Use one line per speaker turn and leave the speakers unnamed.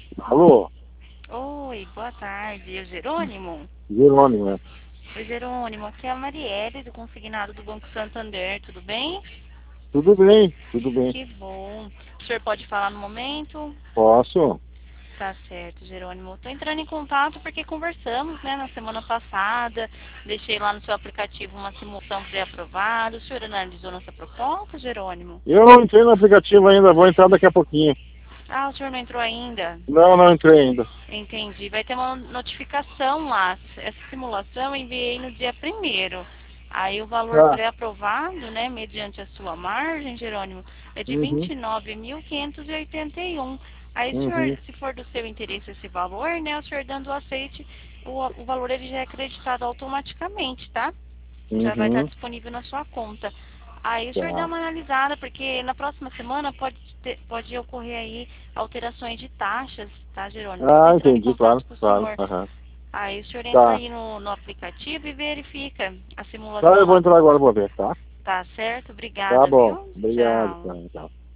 Alô?
Oi, boa tarde. É o Jerônimo?
Jerônimo, né?
Oi, Jerônimo. Aqui é a Marielle, do consignado do Banco Santander. Tudo bem?
Tudo bem, tudo bem.
Que bom. O senhor pode falar no momento?
Posso?
Tá certo, Jerônimo. Estou entrando em contato porque conversamos, né, na semana passada. Deixei lá no seu aplicativo uma simulação pré-aprovada. O senhor analisou nossa proposta, Jerônimo?
Eu não entrei no aplicativo ainda, vou entrar daqui a pouquinho.
Ah, o senhor não entrou ainda?
Não, não entrei ainda.
Entendi. Vai ter uma notificação lá. Essa simulação eu enviei no dia 1º. Aí o valor
Tá.
pré-aprovado, né, mediante a sua margem, Jerônimo, é de
Uhum,
29.581. Aí, senhor,
uhum,
se for do seu interesse esse valor, né, o senhor dando o aceite, o valor ele já é acreditado automaticamente, tá? Já vai estar
uhum.
disponível na sua conta. Aí o senhor dá
Tá.
uma analisada, porque na próxima semana pode ocorrer aí alterações de taxas, tá, Jerônimo? Estou
Ah,
entrando em
entendi, claro,
contato com o
claro.
senhor.
Aham.
Aí o senhor entra
Tá.
aí no aplicativo e verifica a
Tá,
simulação
eu vou
lá.
entrar agora, vou ver, tá?
Tá certo?
Tá
Obrigada,
bom.
viu?
Obrigado,
Tchau.
tá, tchau.